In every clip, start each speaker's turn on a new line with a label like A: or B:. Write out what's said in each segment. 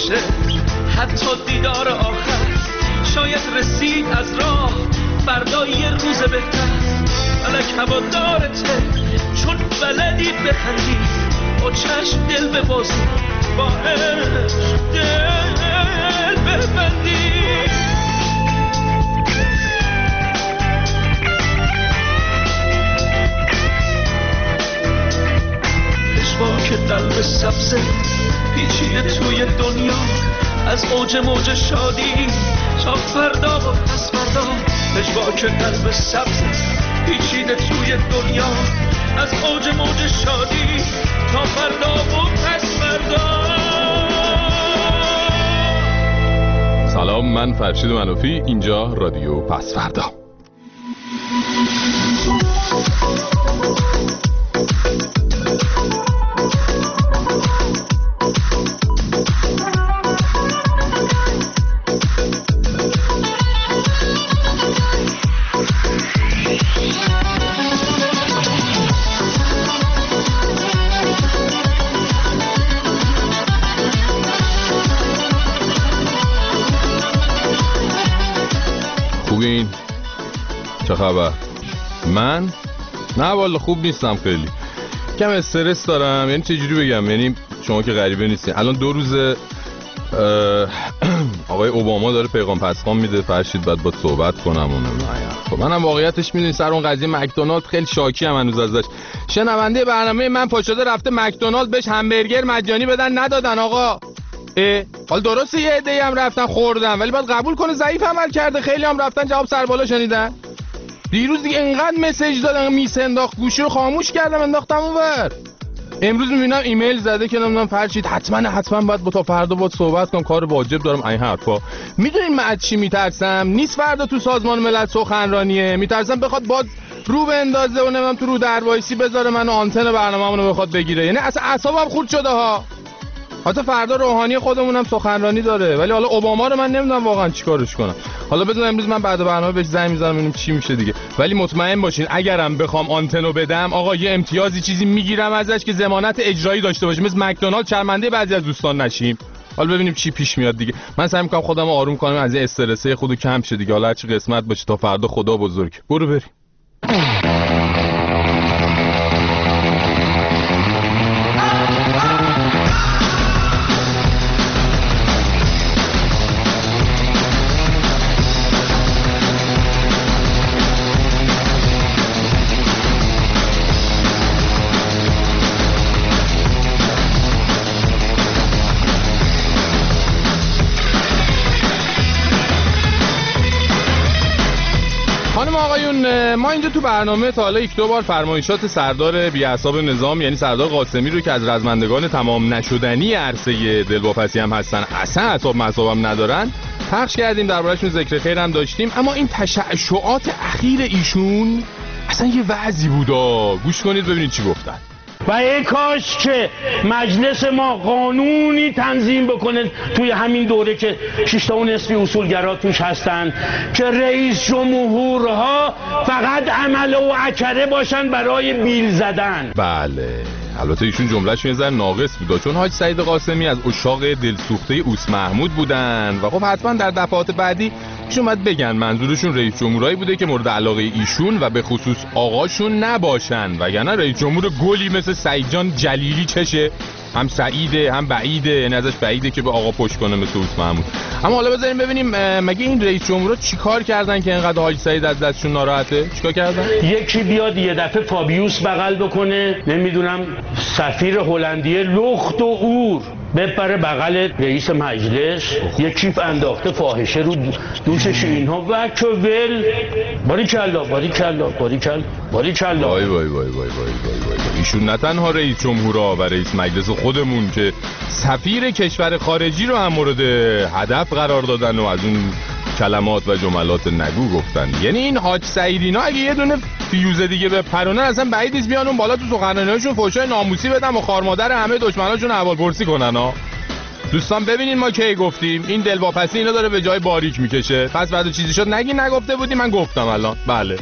A: باشه، حتی دیدار آخر شاید رسید از راه، فردا یه روز بهتر. فلک هوادارته چون بلدی بخندی، با چشم دل ببازی، با عشق دل ببندی. پشواک قلب سبزه پیچیده توی دنیا، از اوج موج شادی تا فردا و پس فردا. پشواک قلب سبزه پیچیده توی دنیا، از اوج موج شادی تا فردا و پس فردا.
B: سلام، من فرشید منوفی، اینجا رادیو پس فردا. خوبین؟ چه خبر؟ من؟ نه والا خوب نیستم، خیلی کم استرس دارم. یعنی چه جوری بگم، یعنی شما که غریبه نیستین. الان 2 روز آقای اوباما داره پیغام پسخان میده، فرشید باید با صحبت کنم اونم. خب منم واقعیتش میدونی سر اون قضیه مکدونالد خیلی شاکی ام هنوز ازش. شنونده برنامه من پاشده رفته مکدونالد بهش همبرگر مجانی بدن، ندادن آقا. حال درسته یه عده‌ای هم رفتن خوردن، ولی باید قبول کنه ضعیف عمل کرده. خیلی هم رفتن جواب سر بالا شنیدن. دیروز دیگه اینقدر مسیج دادن میس انداخت، گوشی رو خاموش کردم انداختم اونور. امروز میبینم ایمیل زده که نمیدونم فرشید حتما باید با تا فردا باید صحبت کنم، کار واجب دارم. این حرفا میدونین من از چی میترسم؟ نیست فردا تو سازمان ملل سخنرانیه، میترسم بخواد باز رو بندازه و نمیدونم تو رو دروایسی بذاره منو آنتن برنامه‌مونو بخواد بگیره. یعنی اصلا اعصابم خورد شده ها. حتی فردا روحانی خودمونم سخنرانی داره، ولی حالا اوباما رو من نمیدونم واقعا چیکارش کنم. حالا بذار امروز من بعد برنامه بهش زنگ میزنم ببینیم چی میشه دیگه. ولی مطمئن باشین اگرم بخوام آنتنو بدم آقا یه امتیازی چیزی میگیرم ازش که ضمانت اجرایی داشته باشه، مثل مکدونالد شرمنده بعضی از دوستان نشیم. حالا ببینیم چی پیش میاد دیگه. من سعی میکنم خودمو آروم کنم، از این استرسه خودو کم شه دیگه. حالا هر چی قسمت باشه تا فردا خدا بزرگ. برو بریم. ما اینجا تو برنامه تا حالا 1-2 بار فرمایشات سردار بی‌عصاب نظام، یعنی سردار قاسمی رو که از رزمندگان تمام نشدنی عرصه دلواپسی هم هستن، اصلا اعصابم ندارن، پخش کردیم، درباره‌شون ذکر خیر هم داشتیم. اما این تشعشعات اخیر ایشون اصلا یه وضعی بودا. گوش کنید ببینید چی گفتن.
C: و ای کاش که مجلس ما قانونی تنظیم بکنه توی همین دوره که 6.5 اصولگرا توش هستن، که رئیس جمهورها فقط عمله و عکره باشن برای بیل زدن.
B: بله، البته ایشون جمله‌شون یه ذره ناقص بود، چون حاج سعید قاسمی از عشاق دلسوخته اوس محمود بودن و خب حتما در دفعات بعدی ایشون باید بگن منظورشون رئیس جمهورایی بوده که مورد علاقه ایشون و به خصوص آقاشون نباشن، وگرنه رئیس جمهور گلی مثل سعید جان جلیلی چشه، هم سعیده هم بعیده، یعنی ازش بعیده که به آقا پشت کنه مثل اوس محمود. اما حالا بذاریم ببینیم مگه این رئیس جمهورا چیکار کردن که اینقدر حاج سعید از دستشون ناراحته؟ چیکار کردن؟
C: یکی بیاد یه دفعه فابیوس بغل بکنه، نمیدونم سفیر هلندیه لخت و اور بپره بغل رئیس مجلس، یه کیف انداخته فاحشه رو دوشش، اینها و که ول باریکلا.
B: وای ایشون نه تنها رئیس جمهورا و رئیس مجلس خودمون که سفیر کشور خارجی رو هم مورد هدف قرار دادن و از اون کلمات و جملات نگو گفتن. یعنی این حاج سعیدینا اگه یه دونه فیوز دیگه به پرونه اصلا بعید نیست بیان اون بالا تو سخنرانیاشون فحشای ناموسی بدن و خارمادر همه دشمناشون احوالپرسی کنن ها. دوستان ببینین ما کی گفتیم این دلواپسی اینا داره به جای باریک میکشه، پس بعد چیزی شد نگین نگفته بودی، من گفتم الان. بله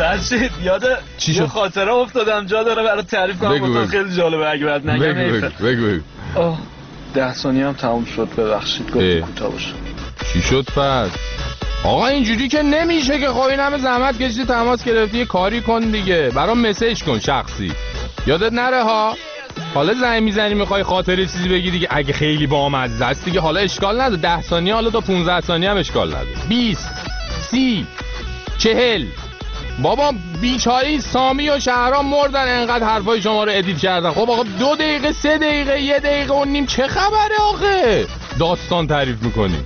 A: فرشید یاد یه خاطره افتادم جا داره برای تعریف کنم. خیلی جالبه اگه بعد نگم.
B: بگو.
A: 10 ثانیه هم تموم شد، ببخشید گفت کوتاه باشه.
B: چی شد پس؟ آقا اینجوری که نمیشه که. خب این همه زحمت کشیدی تماس گرفتی، یه کاری کن دیگه. برام مسیج کن شخصی، یادت نره ها. حالا زنگ میزنی میخوای خاطره چیزی بگی دیگه، اگه خیلی بامزه است دیگه حالا اشکال نداره. 10 ثانیه حالا تا 15 ثانیه هم اشکال نداره. 20 30 40. بابا بیچاره سامی و شهرام مردن انقدر حرفای شما رو ادیت کردن. خب آقا 2 دقیقه 3 دقیقه 1 دقیقه و نیم چه خبره آخه؟ داستان تعریف میکنی.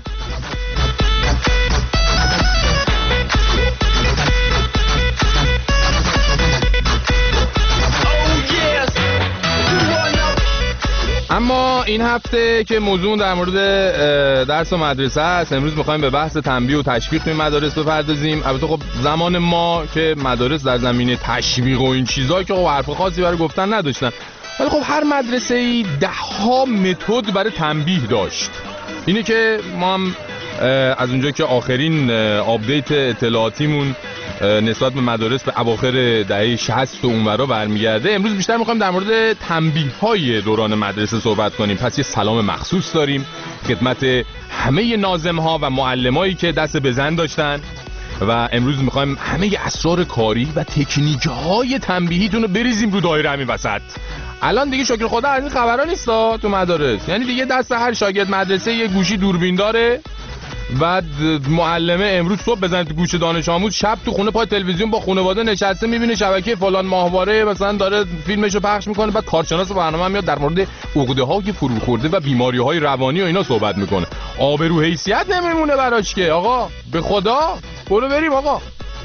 B: اما این هفته که موضوع در مورد درس و مدرسه است، امروز میخوایم به بحث تنبیه و تشویق توی مدارس بپردازیم. البته خب زمان ما که مدارس در زمینه تشویق و این چیزا که خب حرف خاصی برای گفتن نداشتن، ولی خب هر مدرسه‌ای 10 متد برای تنبیه داشت. اینه که ما هم از اونجا که آخرین آپدیت اطلاعاتیمون نسبت به مدارس به اواخر دهه 60 و اونورا برمیگرده، امروز بیشتر میخوایم در مورد تنبیه‌های دوران مدرسه صحبت کنیم. پس یه سلام مخصوص داریم خدمت همه ناظم‌ها و معلمایی که دست به زن داشتن و امروز میخوایم همه اسرار کاری و تکنیک‌های تنبیهیتون رو بریزیم رو دایره همین وسط. الان دیگه شکر خدا از این خبرا نیستا تو مدارس، یعنی دیگه دست هر شاگرد مدرسه یه گوشی دوربین داره. بعد معلمه امروز صبح بزنه تو گوش دانش آموز، شب تو خونه پای تلویزیون با خانواده نشسته میبینه شبکه فلان ماهواره مثلا داره فیلمشو پخش میکنه. بعد کارشناس برنامه میاد در مورد عقده‌های فروخورده و بیماری‌های روانی و اینا صحبت میکنه. آبرو حیثیت نمیمونه براش که. آقا به خدا برو بریم آقا.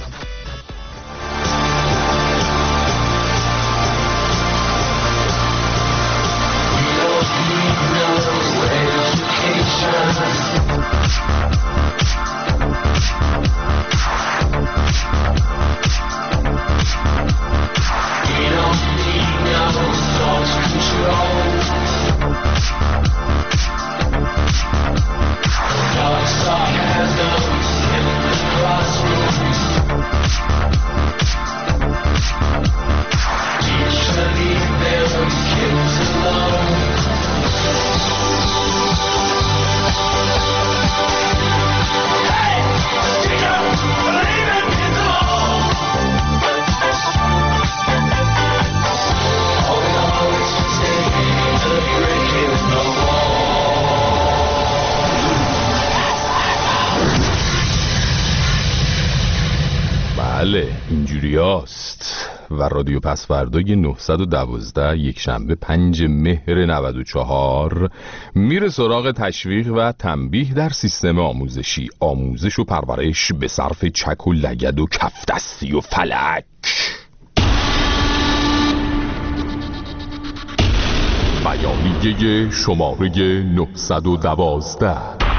B: بله اینجوری هست. و رادیو پسوردای 912 یک شنبه 5 مهر 94 میره سراغ تشویق و تنبیه در سیستم آموزشی، آموزش و پرورش به صرف چک و لگد و کفدستی و فلک. بیانیه شماره 912.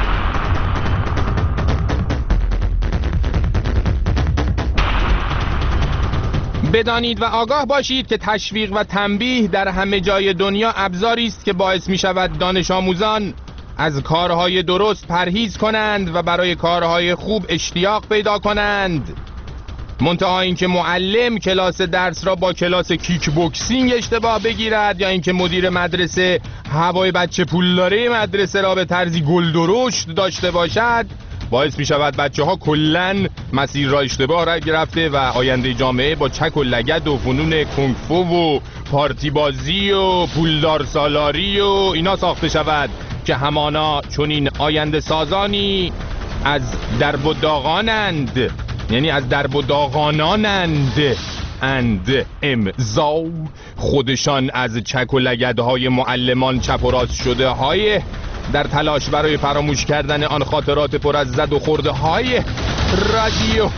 B: بدانید و آگاه باشید که تشویق و تنبیه در همه جای دنیا ابزاری است که باعث می شود دانش آموزان از کارهای درست پرهیز کنند و برای کارهای خوب اشتیاق پیدا کنند. منتها اینکه معلم کلاس درس را با کلاس کیک بوکسینگ اشتباه بگیرد یا اینکه مدیر مدرسه هوای بچه پولداره مدرسه را به طرزی گلدرشت داشته باشد، باعث می شود بچه ها کلن مسیر را اشتباه را گرفته و آینده جامعه با چک و لگد و فنون کنگفو و پارتی بازی و پولدار سالاری و اینا ساخته شود که همانا چون این آینده سازانی از درب و داغانند، یعنی از درب و داغانانند امضا خودشان از چک و لگدهای معلمان چپ و راست شده های در تلاش برای فراموش کردن آن خاطرات پر از زد و خورده های رادیو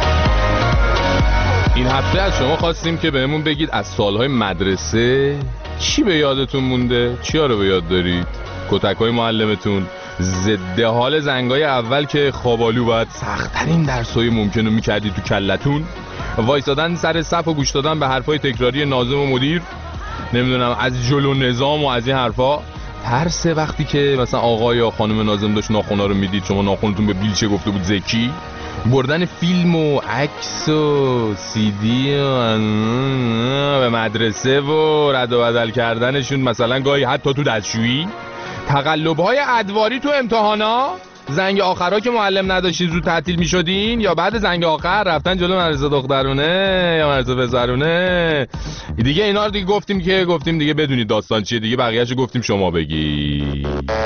B: این هفته از شما خواستیم که بهمون بگید از سالهای مدرسه چی به یادتون مونده؟ چیا رو به یاد دارید؟ کتک‌های معلمتون، ضد حال زنگای اول که خوابالو باید سخت‌ترین درسای ممکن رو می‌کردی تو کلتون، وایسادن سر صف و گوش دادن به حرفای تکراری ناظم و مدیر، نمیدونم از جلو نظام و از این حرفا، ترس وقتی که مثلا آقا یا خانم ناظم داشت ناخونا رو میدید شما ناخونتون به بیلچه گفته بود زکی، بردن فیلم و عکس و سی دی به مدرسه و رد و بدل کردنشون مثلا گاهی حتی تو دستشویی، تقلب‌های ادواری تو امتحانا، زنگ آخرها که معلم نداشتین زود تعطیل میشدین یا بعد زنگ آخر رفتن جلو مدرسه دخترونه یا مدرسه پسرونه دیگه. اینا رو دیگه گفتیم دیگه بدونید داستان چیه دیگه، بقیه‌اشو گفتیم شما بگی.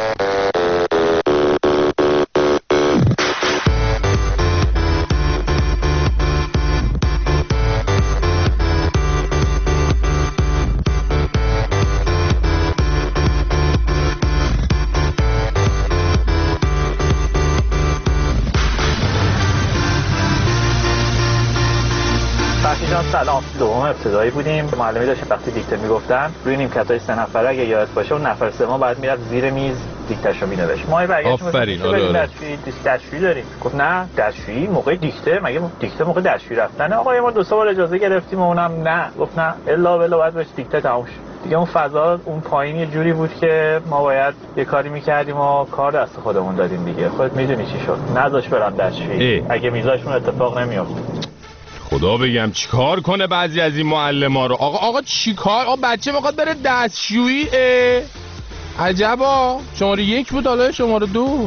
D: سلام، دوم ابتدایی بودیم. معلمی داشتیم وقتی دیکته میگفتن روی نیمکتای 3 نفره اگه یادت باشه اون نفر سوم بعد میرفت زیر میز دیکتهشو مینوشت. ما برگشتیم
B: آفرین
D: دستشویی داریم. گفت نه دستشویی موقع دیکته، مگه دیکته موقع دستشویی رفتن؟ آقا ما 2 بار اجازه گرفتیم و اونم نه. گفت نه الا بلا باید بهش دیکته تموم شه. دیگه اون فضا اون پایین یه جوری بود که ما باید یه کاری میکردیم و کار دست خودمون دادیم دیگه. خودت میدونی چی شد. نذاش برام دستشویی. اگه میذاشون اتفاق نمیافت.
B: خدا بگم چیکار کنه بعضی از این معلما رو. آقا چیکار؟ آقا بچه میخواد بره دستشویی. عجبا. شماره 1 بود حالا شماره 2.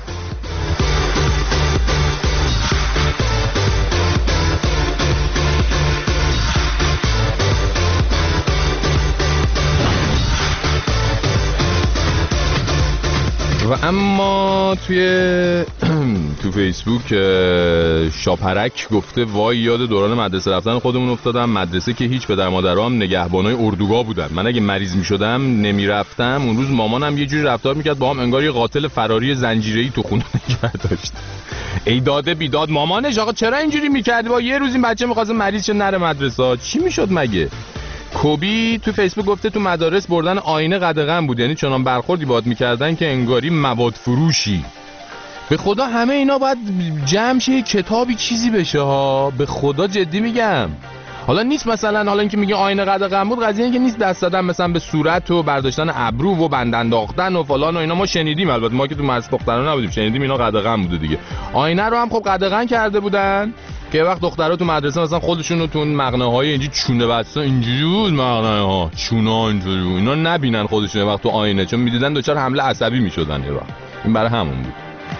B: و اما تو فیسبوک شاپرک گفته وای یاد دوران مدرسه رفتن خودمون افتادم. مدرسه که هیچ پدر مادرام نگهبانای اردوگاه بودن. من اگه مریض میشدم نمیرفتم. اون روز مامانم یه جوری رفتار میکرد با هم انگار یه قاتل فراری زنجیره‌ای تو خونه نگه داشت. ای داده بیداد مامانش. آقا چرا اینجوری میکردی؟ با یه روز این بچه می‌خواد مریض شه نره مدرسه. چی میشد مگه؟ کوبی تو فیسبوک گفته تو مدارس بردن آینه قدغن بود، یعنی چنان برخوردی باهات میکردن که انگاری مواد فروشی. به خدا همه اینا باید جمع شه کتابی چیزی بشه ها، به خدا جدی میگم. حالا نیست مثلا حالا اینکه میگه آینه قدغن بود قضیه اینکه نیست دست دادن مثلا به صورت و برداشتن ابرو و بند انداختن و فلان و اینا ما شنیدیم، البته ما که تو مدرسه دخترانه نبودیم شنیدیم اینا قدغن بوده دیگه. آینه رو هم خب قدغن کرده بودن که وقت دخترها تو مدرسه مثلا خودشون رو تو اون مقنعه‌های اینجوری چونه بسته اینجوری بود مقنعه‌ها چونا اینجوری اینا نبینن خودشون وقت تو آینه، چون میدیدن دچار حمله عصبی میشدن. این برای همون بود.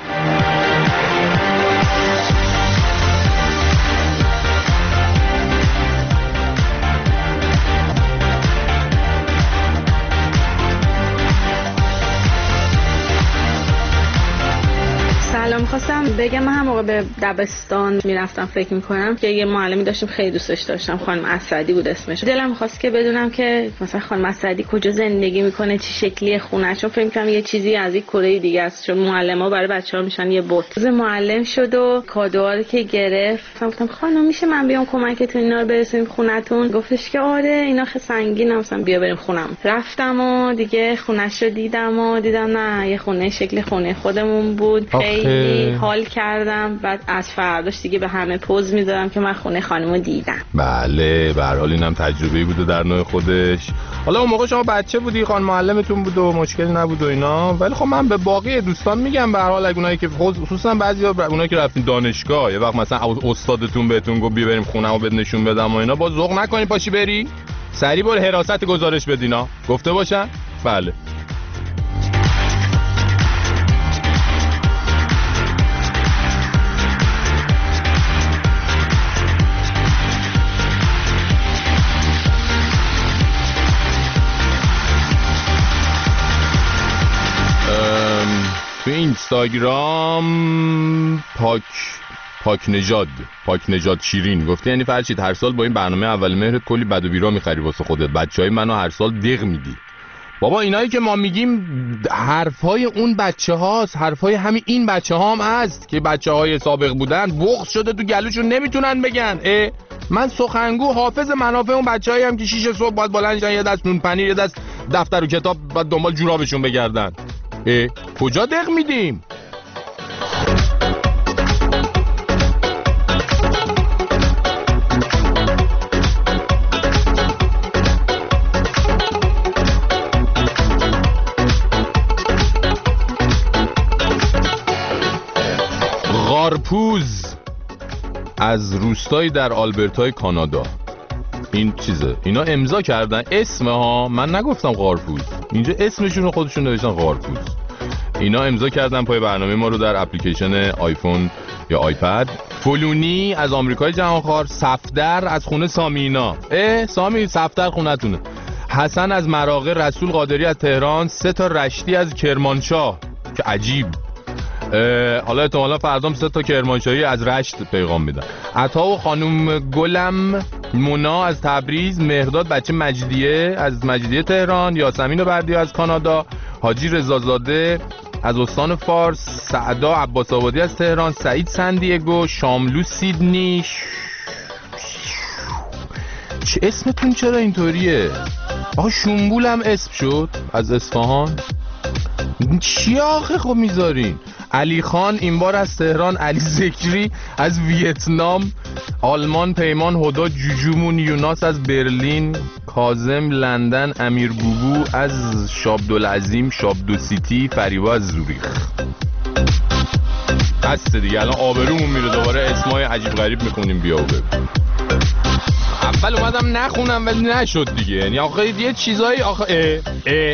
E: میخواستم بگم من هم موقع به دبستان میرفتم فکر میکنم که یه معلمی داشتم خیلی دوستش داشتم، خانم اسدی بود اسمش. دلم میخواست که بدونم که مثلا خانم اسدی کجا زندگی میکنه، چه شکلی خونه، چون فکر میکنم یه چیزی از این کره دیگه است، چون معلما برای بچه‌ها میشن یه بت. معلم شد و کادوها رو که گرفت گفتم خانم میشه من بیام کمکتون اینا رو برسونیم خونتون؟ گفتش که آره اینا خیلی سنگینه، مثلا بیا بریم خونم. رفتم و دیگه خونه‌شو دیدم نه یه خونه شکل خونه خودمون بود. خیلی حال کردم. بعد از فرداش دیگه به همه پوز میدادم که من خونه خانمو دیدم.
B: بله به هر حال اینم تجربه‌ای بوده در نوع خودش. حالا اون موقع شما بچه بودی، خانم معلمتون بود و مشکلی نبود و اینا، ولی خب من به باقی دوستان میگم به هر حال اونایی که خصوصا بعضیا اونایی که رفتین دانشگاه یه وقت مثلا استادتون بهتون گفت بیا بریم خونه‌مو بهت نشون بدم و اینا، با ذوق نکنین پاشی بری سریع برو حراست گزارش بدینا گفته باشن. بله تو اینستاگرام پاک نژاد شیرین گفته یعنی فرشید هر سال با این برنامه اول مهرت کلی بد و بیرا میخری واسه خودت، بچهای منو هر سال دق میدی. بابا اینایی که ما میگیم حرفای اون بچه هاست، حرفای همین این بچه ها هم هست که بچه های سابق بودن بغض شده تو گلوشون نمیتونن بگن. من سخنگو حافظ منافع اون بچه هایی هم که 6 صبح باید بلند شن یه دست نون پنیر یه دست دفتر و کتاب بعد دنبال جورابشون بگردن. کجا دق میدیم؟ غارپوز از روستایی در آلبرتای کانادا. این چیزه، اینا امضا کردن اسم ها، من نگفتم غارپوز، اینجا اسمشون رو خودشون نوشتن غارپوز. اینا امضا کردن پای برنامه ما رو در اپلیکیشن آیفون یا آیپد. فلونی از آمریکای جهانخوار، صفدر از خونه سامینا. سامی صفدر خونتونه. حسن از مراغه، رسول قادری از تهران، 3 تا رشتی از کرمانشاه که عجیب. حالا احتمالا فردام 3 تا کرمانشاهی از رشت پیغام میدن. عطا و خانم گلم مونا از تبریز، مهرداد بچه مجدیه از مجدیه تهران، یاسمین بردی از کانادا، حاجی رضازاده از استان فارس، سعدا عباس آبادی از تهران، سعید سندیگو، شاملو سیدنی. چه اسمتون چرا اینطوریه؟ آقا شنبول هم اسم شد از اصفهان. چی آخه خب میذارین؟ علی خان این بار از تهران، علی ذکری از ویتنام، آلمان پیمان هدا جوجومون، یوناس از برلین، کاظم لندن، امیر بوبو از شابدالعظیم شابدو سیتی، فریبا از زوریخ. هسته دیگه الان آبرومون میره دوباره اسمای عجیب غریب میخونیم. بیا و ببین. اول اومدم نخونم ولی نشد دیگه، یعنی آخه یه چیزایی آخه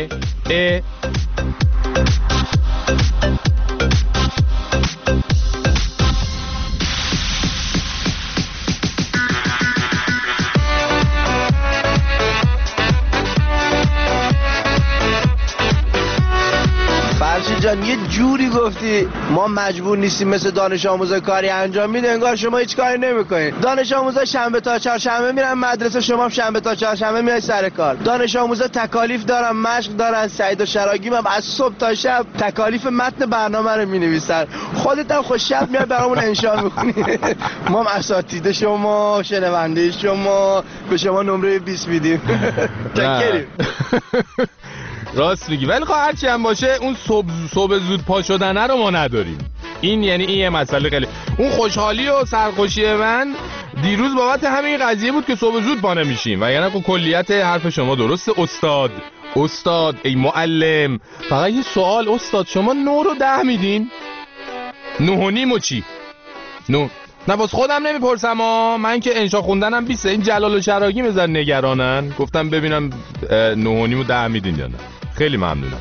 F: جان یه جوری گفتی ما مجبور نیستیم مثل دانش آموزا کاری انجام میده، انگار شما هیچ کاری نمیکنید. دانش آموزا شنبه تا چهارشنبه میرن مدرسه، شما هم شنبه تا چهارشنبه میای سر کار. دانش آموزا تکالیف دارن، مشق دارن. سعید و شراگیم هم از صبح تا شب تکالیف متن برنامه رو مینویسن. خودت هم خوش شب میای برامون انشا میکنی. ما هم اساتید شما، شنونده شما، به شما نمره 20 میدیم. تشکریم.
B: راست میگی، ولی خب هرچی هم باشه اون صبح زود پا شدنه رو ما نداریم. این یعنی این یه مسئله خیلی. اون خوشحالی و سرخوشی من دیروز بابت همین قضیه بود که صبح زود پا نمیشیم. و یعنی کلیت حرف شما درسته استاد ای معلم. فقط یه سوال استاد، شما 9 رو 10 میدین؟ 9.5 و چی؟ نه باز خودم نمیپرسم من که انشا خوندنم 20. این جلال و شراگی میزن نگرانن، گفتم ببینم 9.5 و 10 میدین یا نه. خیلی ممنونم.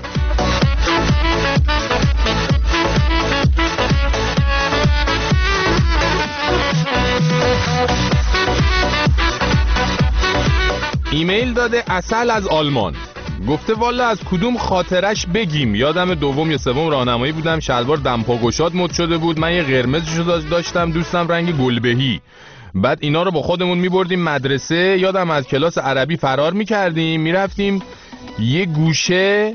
B: ایمیل داده عسل از آلمان، گفته والا از کدوم خاطرش بگیم. یادم دوم یا سوم راهنمایی بودم، شلوار دمپا گشاد مد شده بود، من یه قرمزشو داشتم، دوستم رنگ گلبهی. بعد اینا رو با خودمون میبردیم مدرسه. یادم از کلاس عربی فرار میکردیم، میرفتیم یه گوشه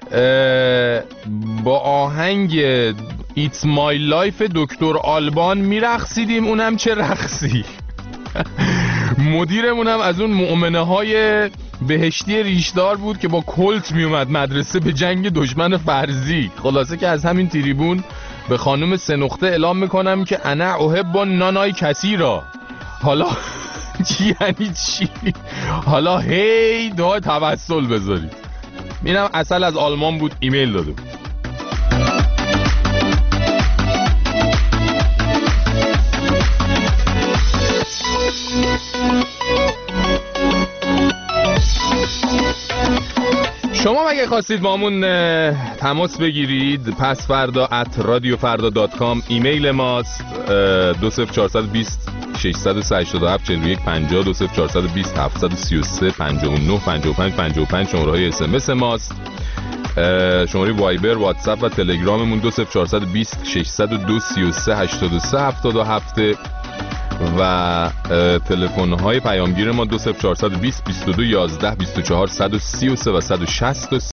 B: با آهنگ It's My Life دکتر آلبان میرقصیدیم. اونم چه رقصی. مدیرمونم از اون مؤمنه های بهشتی ریشدار بود که با کلت میومد مدرسه به جنگ دشمن فرضی. خلاصه که از همین تریبون به خانم سنخته اعلام میکنم که انا احب نانای کسی را. حالا چی یعنی چی؟ حالا هی دعای توسل بذارید. اینم عسل از آلمان بود، ایمیل داده بود. شما اگه خواستید با همون تماس بگیرید، پس فردا @radiofarda.com ایمیل ماست. 20420 687 41 50 20420 733 59 55 55 شماره های SMS ماست. شماره وایبر، واتساپ و تلگراممون 20420 602 33 83 77. و تلفن‌های پیامگیر ما 20420 22 11 24 133 و 163